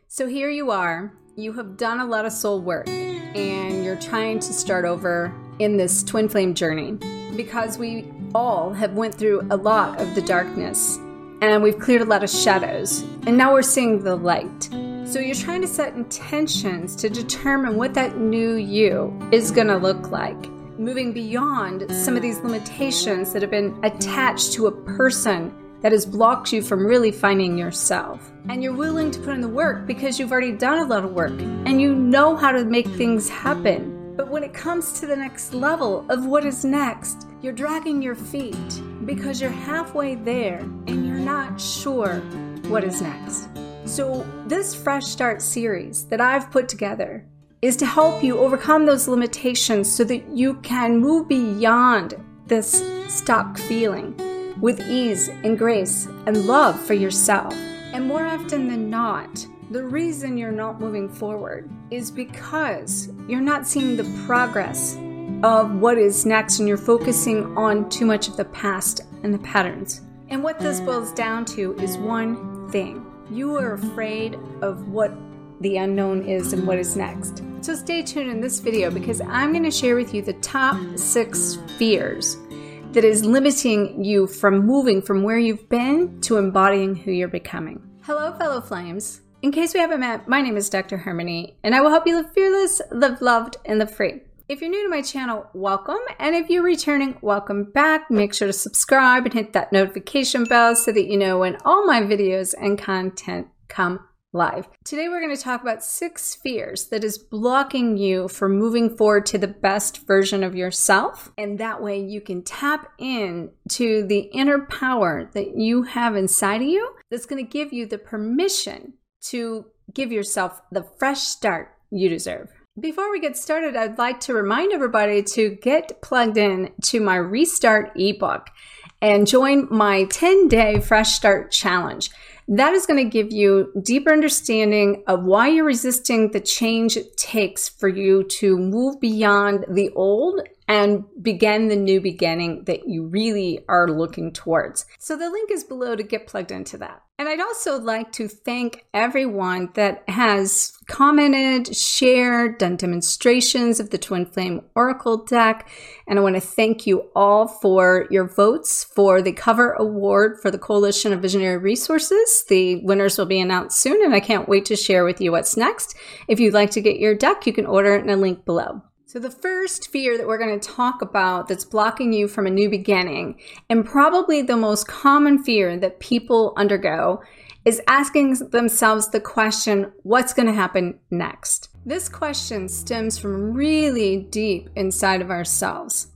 So here you are, you have done a lot of soul work and you're trying to start over in this twin flame journey because we all have went through a lot of the darkness and we've cleared a lot of shadows and now we're seeing the light. So you're trying to set intentions to determine what that new you is going to look like, moving beyond some of these limitations that have been attached to a person that has blocked you from really finding yourself. And you're willing to put in the work because you've already done a lot of work and you know how to make things happen. But when it comes to the next level of what is next, you're dragging your feet because you're halfway there and you're not sure what is next. So this Fresh Start series that I've put together is to help you overcome those limitations so that you can move beyond this stuck feeling with ease and grace and love for yourself. And more often than not, the reason you're not moving forward is because you're not seeing the progress of what is next and you're focusing on too much of the past and the patterns. And what this boils down to is one thing. You are afraid of what the unknown is and what is next. So stay tuned in this video because I'm going to share with you the top 6 fears that is limiting you from moving from where you've been to embodying who you're becoming. Hello, fellow flames. In case we haven't met, my name is Dr. Harmony, and I will help you live fearless, live loved, and live free. If you're new to my channel, welcome. And if you're returning, welcome back. Make sure to subscribe and hit that notification bell so that you know when all my videos and content come live. Today we're going to talk about 6 fears that is blocking you from moving forward to the best version of yourself. And that way you can tap in to the inner power that you have inside of you that's going to give you the permission to give yourself the fresh start you deserve. Before we get started, I'd like to remind everybody to get plugged in to my Restart ebook and join my 10-day Fresh Start Challenge. That is going to give you deeper understanding of why you're resisting the change it takes for you to move beyond the old and begin the new beginning that you really are looking towards. So the link is below to get plugged into that. And I'd also like to thank everyone that has commented, shared, done demonstrations of the Twin Flame Oracle deck. And I want to thank you all for your votes for the cover award for the Coalition of Visionary Resources. The winners will be announced soon, and I can't wait to share with you what's next. If you'd like to get your deck, you can order it in a link below. So the first fear that we're going to talk about that's blocking you from a new beginning, and probably the most common fear that people undergo, is asking themselves the question, what's going to happen next? This question stems from really deep inside of ourselves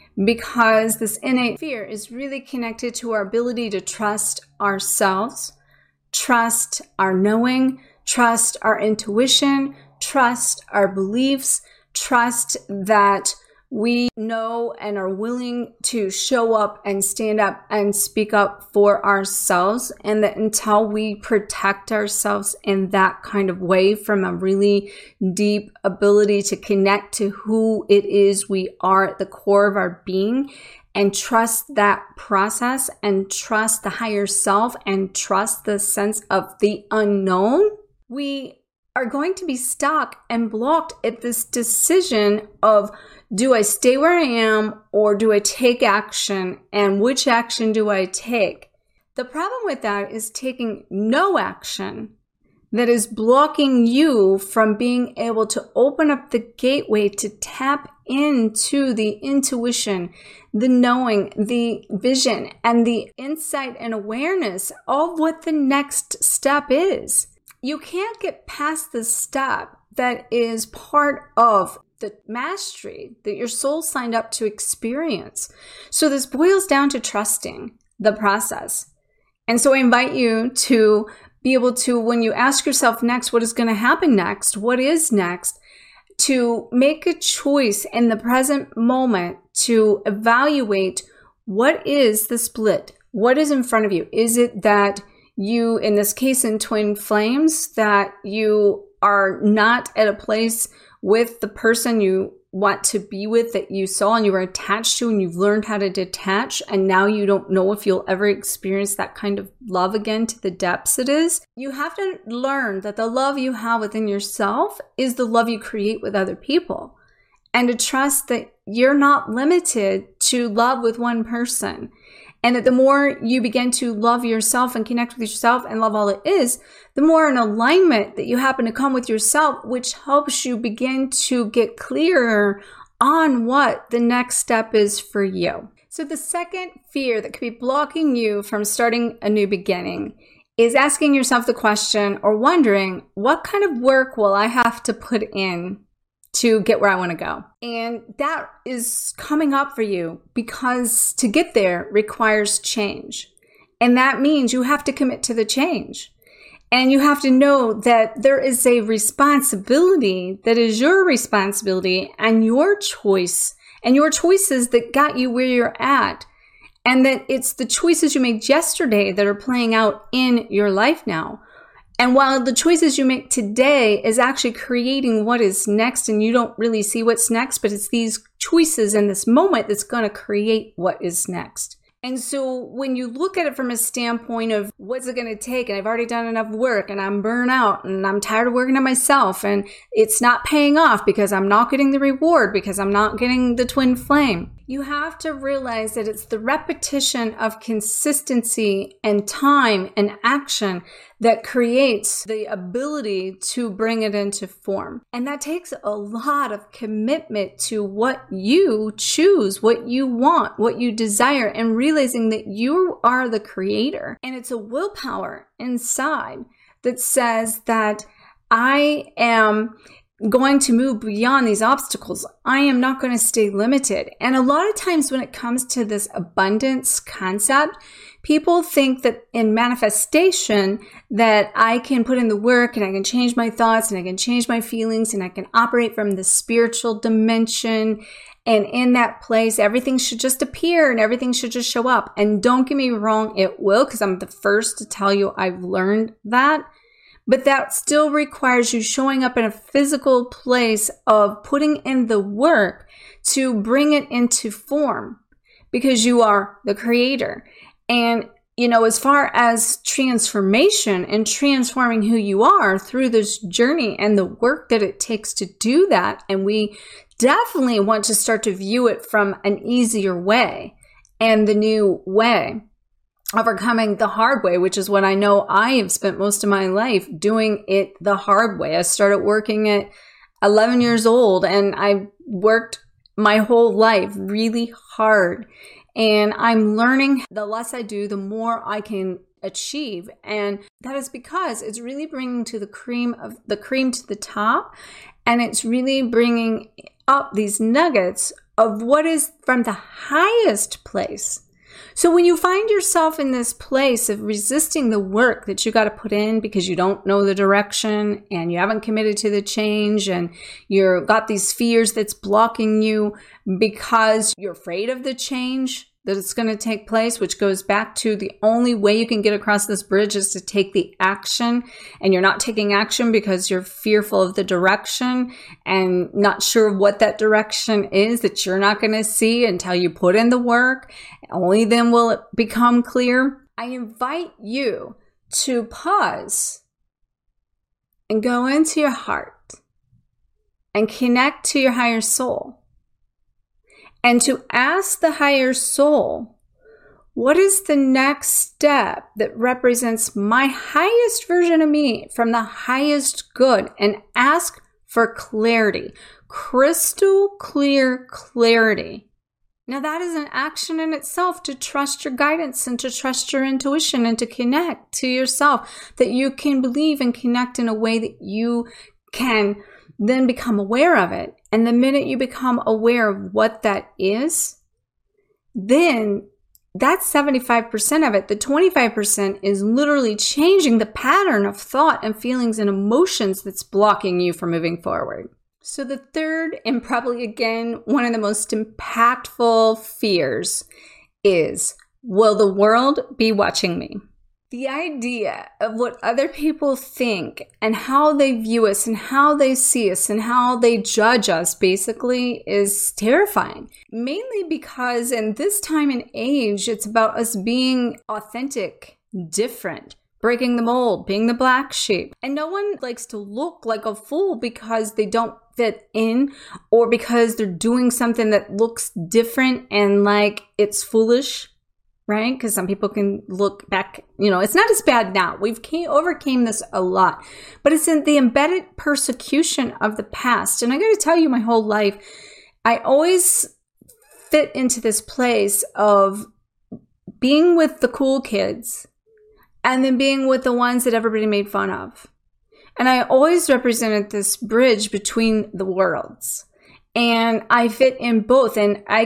because this innate fear is really connected to our ability to trust ourselves, trust our knowing, trust our intuition, trust our beliefs, trust that we know and are willing to show up and stand up and speak up for ourselves, and that until we protect ourselves in that kind of way from a really deep ability to connect to who it is we are at the core of our being and trust that process and trust the higher self and trust the sense of the unknown, we are going to be stuck and blocked at this decision of, do I stay where I am or do I take action, and which action do I take? The problem with that is taking no action that is blocking you from being able to open up the gateway to tap into the intuition, the knowing, the vision, and the insight and awareness of what the next step is. You can't get past the step that is part of the mastery that your soul signed up to experience. So this boils down to trusting the process. And so I invite you to be able to, when you ask yourself next, what is going to happen next? What is next? To make a choice in the present moment to evaluate what is the split? What is in front of you? Is it that you, in this case in Twin Flames, that you are not at a place with the person you want to be with, that you saw and you were attached to, and you've learned how to detach, and now you don't know if you'll ever experience that kind of love again to the depths it is. You have to learn that the love you have within yourself is the love you create with other people, and to trust that you're not limited to love with one person. And that the more you begin to love yourself and connect with yourself and love all it is, the more in alignment that you happen to come with yourself, which helps you begin to get clearer on what the next step is for you. So the second fear that could be blocking you from starting a new beginning is asking yourself the question, or wondering, what kind of work will I have to put in to get where I want to go? And that is coming up for you because to get there requires change. And that means you have to commit to the change. And you have to know that there is a responsibility that is your responsibility and your choice and your choices that got you where you're at. And that it's the choices you made yesterday that are playing out in your life now. And while the choices you make today is actually creating what is next, and you don't really see what's next, but it's these choices in this moment that's going to create what is next. And so when you look at it from a standpoint of what's it going to take, and I've already done enough work, and I'm burnt out, and I'm tired of working on myself, and it's not paying off because I'm not getting the reward, because I'm not getting the twin flame. You have to realize that it's the repetition of consistency and time and action that creates the ability to bring it into form. And that takes a lot of commitment to what you choose, what you want, what you desire, and realizing that you are the creator. And it's a willpower inside that says that I am going to move beyond these obstacles. I am not going to stay limited. And a lot of times when it comes to this abundance concept, people think that in manifestation that I can put in the work and I can change my thoughts and I can change my feelings and I can operate from the spiritual dimension. And in that place, everything should just appear and everything should just show up. And don't get me wrong, it will, because I'm the first to tell you I've learned that. But that still requires you showing up in a physical place of putting in the work to bring it into form, because you are the creator. And, as far as transformation and transforming who you are through this journey and the work that it takes to do that, and we definitely want to start to view it from an easier way and the new way. Overcoming the hard way, which is what I know I have spent most of my life doing it the hard way. I started working at 11 years old, and I worked my whole life really hard. And I'm learning the less I do, the more I can achieve. And that is because it's really bringing to the cream to the top. And it's really bringing up these nuggets of what is from the highest place. So when you find yourself in this place of resisting the work that you got to put in because you don't know the direction and you haven't committed to the change, and you've got these fears that's blocking you because you're afraid of the change that it's going to take place, which goes back to the only way you can get across this bridge is to take the action, and you're not taking action because you're fearful of the direction and not sure what that direction is that you're not going to see until you put in the work. Only then will it become clear. I invite you to pause and go into your heart and connect to your higher soul. And to ask the higher soul, what is the next step that represents my highest version of me from the highest good? And ask for clarity, crystal clear clarity. Now that is an action in itself, to trust your guidance and to trust your intuition and to connect to yourself, that you can believe and connect in a way that you can then become aware of it. And the minute you become aware of what that is, then that's 75% of it. The 25% is literally changing the pattern of thought and feelings and emotions that's blocking you from moving forward. So the third, and probably again, one of the most impactful fears is, will the world be watching me? The idea of what other people think and how they view us and how they see us and how they judge us basically is terrifying. Mainly because in this time and age, it's about us being authentic, different, breaking the mold, being the black sheep. And no one likes to look like a fool because they don't fit in or because they're doing something that looks different and like it's foolish. Right? Because some people can look back, it's not as bad now. We've overcame this a lot, but it's in the embedded persecution of the past. And I got to tell you, my whole life, I always fit into this place of being with the cool kids and then being with the ones that everybody made fun of. And I always represented this bridge between the worlds. And I fit in both. And I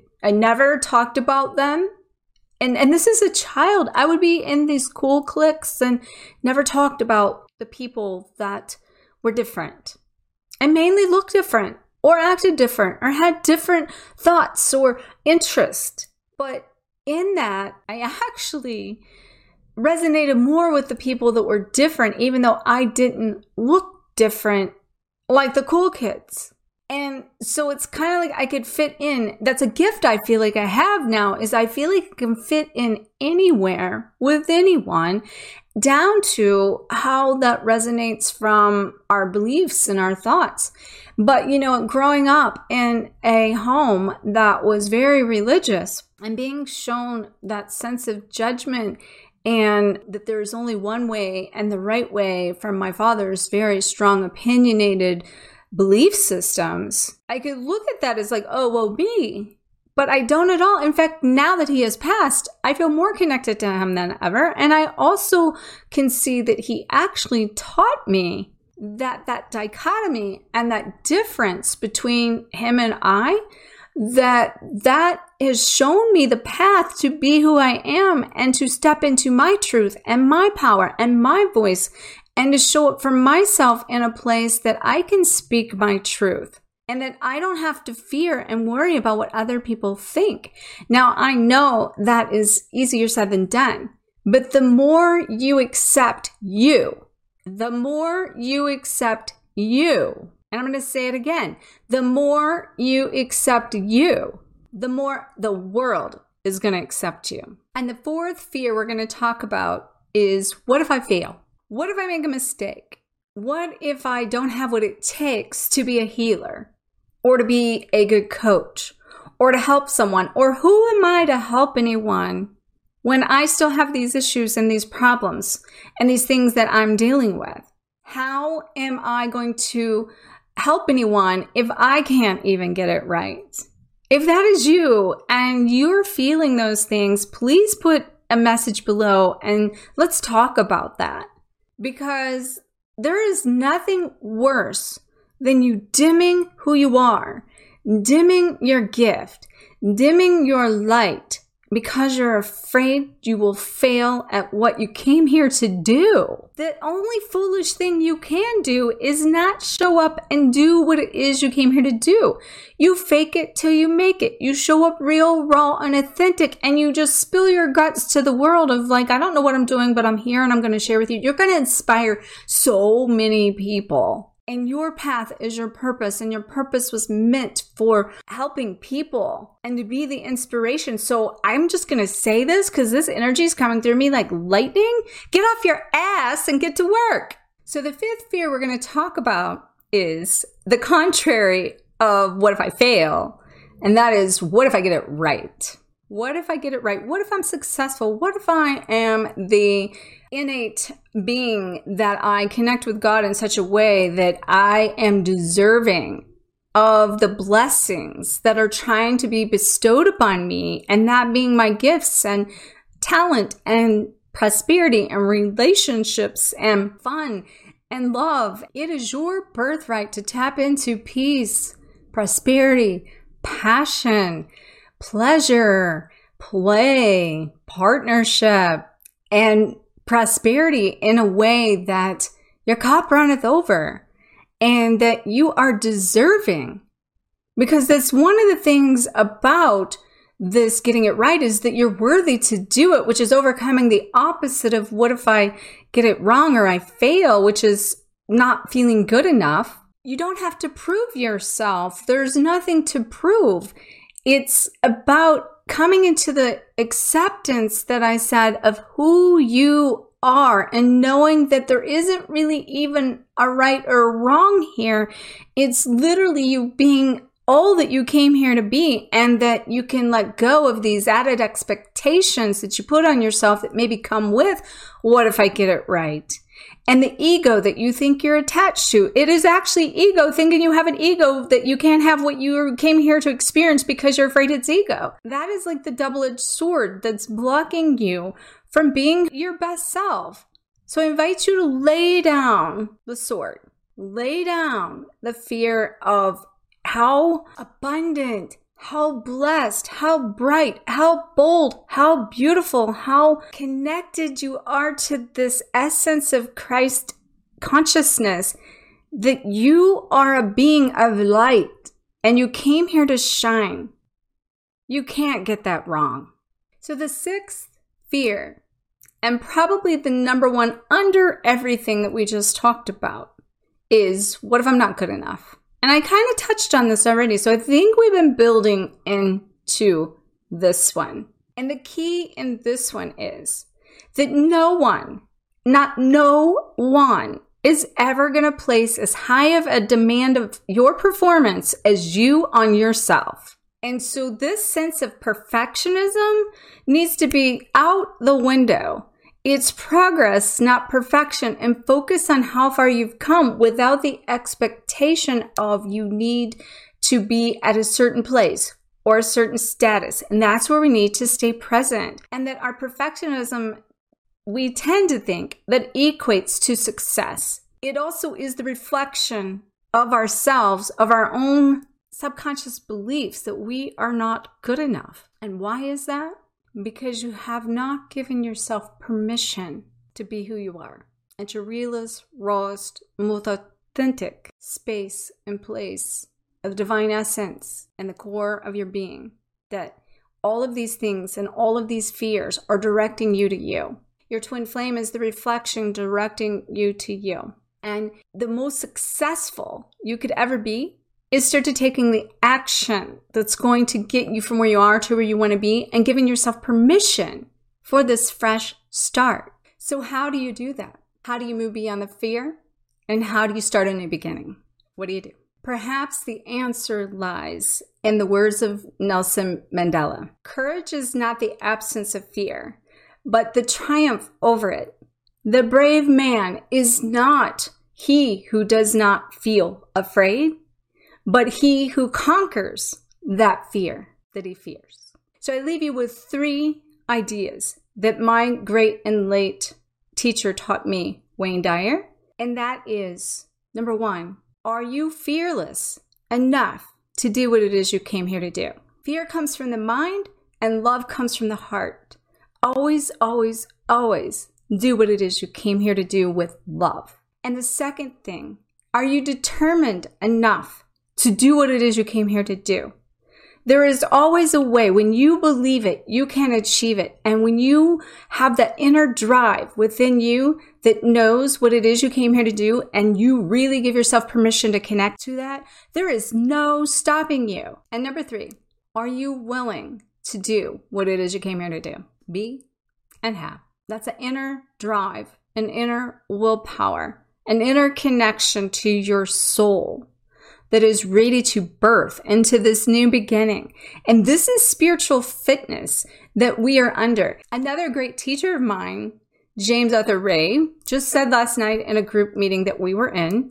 never talked about them. And this is a child. I would be in these cool cliques and never talked about the people that were different and mainly looked different or acted different or had different thoughts or interest. But in that, I actually resonated more with the people that were different, even though I didn't look different like the cool kids. And so it's kind of like I could fit in. That's a gift I feel like I have now, is I feel like I can fit in anywhere with anyone, down to how that resonates from our beliefs and our thoughts. But, growing up in a home that was very religious and being shown that sense of judgment and that there's only one way and the right way from my father's very strong, opinionated belief systems, I could look at that as like, oh, well, me. But I don't at all. In fact, now that he has passed, I feel more connected to him than ever. And I also can see that he actually taught me that dichotomy and that difference between him and I, that has shown me the path to be who I am and to step into my truth and my power and my voice, and to show up for myself in a place that I can speak my truth and that I don't have to fear and worry about what other people think. Now, I know that is easier said than done, but the more you accept you, and I'm going to say it again, the more you accept you, the more the world is going to accept you. And the fourth fear we're going to talk about is, what if I fail? What if I make a mistake? What if I don't have what it takes to be a healer or to be a good coach or to help someone? Or who am I to help anyone when I still have these issues and these problems and these things that I'm dealing with? How am I going to help anyone if I can't even get it right? If that is you and you're feeling those things, please put a message below and let's talk about that. Because there is nothing worse than you dimming who you are, dimming your gift, dimming your light, because you're afraid you will fail at what you came here to do. The only foolish thing you can do is not show up and do what it is you came here to do. You fake it till you make it. You show up real, raw, and authentic, and you just spill your guts to the world of like, I don't know what I'm doing, but I'm here and I'm going to share with you. You're going to inspire so many people. And your path is your purpose, and your purpose was meant for helping people and to be the inspiration. So I'm just going to say this because this energy is coming through me like lightning. Get off your ass and get to work. So the fifth fear we're going to talk about is the contrary of what if I fail? And that is, what if I get it right? What if I get it right? What if I'm successful? What if I am the innate being that I connect with God in such a way that I am deserving of the blessings that are trying to be bestowed upon me, and that being my gifts and talent and prosperity and relationships and fun and love? It is your birthright to tap into peace, prosperity, passion, pleasure, play, partnership, and prosperity in a way that your cup runneth over and that you are deserving. Because that's one of the things about this getting it right is that you're worthy to do it, which is overcoming the opposite of what if I get it wrong or I fail, which is not feeling good enough. You don't have to prove yourself. There's nothing to prove. It's about coming into the acceptance that I said of who you are and knowing that there isn't really even a right or wrong here. It's literally you being all that you came here to be, and that you can let go of these added expectations that you put on yourself that maybe come with, what if I get it right? And the ego that you think you're attached to, it is actually ego thinking you have an ego, that you can't have what you came here to experience because you're afraid it's ego. That is like the double-edged sword that's blocking you from being your best self. So I invite you to lay down the sword, lay down the fear of how abundant, how blessed, how bright, how bold, how beautiful, how connected you are to this essence of Christ consciousness, that you are a being of light and you came here to shine. You can't get that wrong. So the sixth fear, and probably the number one under everything that we just talked about, is what if I'm not good enough? And I kind of touched on this already, so I think we've been building into this one. And the key in this one is that no one is ever going to place as high of a demand of your performance as you on yourself. And so this sense of perfectionism needs to be out the window. It's progress, not perfection, and focus on how far you've come without the expectation of you need to be at a certain place or a certain status. And that's where we need to stay present. And that our perfectionism, we tend to think that equates to success. It also is the reflection of ourselves, of our own subconscious beliefs that we are not good enough. And why is that? Because you have not given yourself permission to be who you are at your realest, rawest, most authentic space and place of divine essence and the core of your being. That all of these things and all of these fears are directing you to you. Your twin flame is the reflection directing you to you. And the most successful you could ever be is start to taking the action that's going to get you from where you are to where you want to be, and giving yourself permission for this fresh start. So how do you do that? How do you move beyond the fear? And how do you start a new beginning? What do you do? Perhaps the answer lies in the words of Nelson Mandela. Courage is not the absence of fear, but the triumph over it. The brave man is not he who does not feel afraid, but he who conquers that fear that he fears. So I leave you with 3 ideas that my great and late teacher taught me, Wayne Dyer. And that is, number 1, are you fearless enough to do what it is you came here to do? Fear comes from the mind and love comes from the heart. Always, always, always do what it is you came here to do with love. And the second thing, are you determined enough to do what it is you came here to do? There is always a way. When you believe it, you can achieve it. And when you have that inner drive within you that knows what it is you came here to do, and you really give yourself permission to connect to that, there is no stopping you. And number 3, are you willing to do what it is you came here to do? Be and have. That's an inner drive, an inner willpower, an inner connection to your soul that is ready to birth into this new beginning. And this is spiritual fitness that we are under. Another great teacher of mine, James Arthur Ray, just said last night in a group meeting that we were in,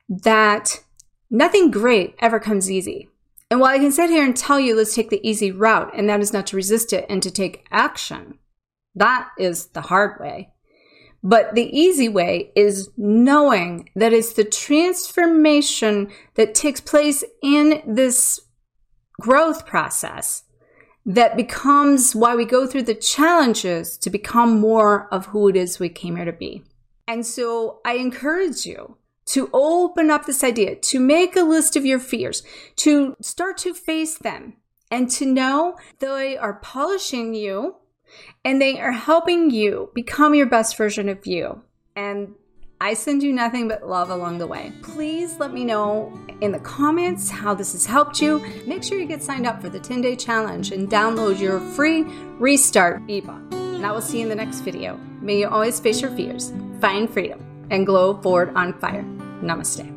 that nothing great ever comes easy. And while I can sit here and tell you, let's take the easy route, and that is not to resist it and to take action, that is the hard way. But the easy way is knowing that it's the transformation that takes place in this growth process that becomes why we go through the challenges to become more of who it is we came here to be. And so I encourage you to open up this idea, to make a list of your fears, to start to face them, and to know they are polishing you and they are helping you become your best version of you. And I send you nothing but love along the way. Please let me know in the comments how this has helped you. Make sure you get signed up for the 10-day challenge and download your free Restart ebook. And I will see you in the next video. May you always face your fears, find freedom, and glow forward on fire. Namaste.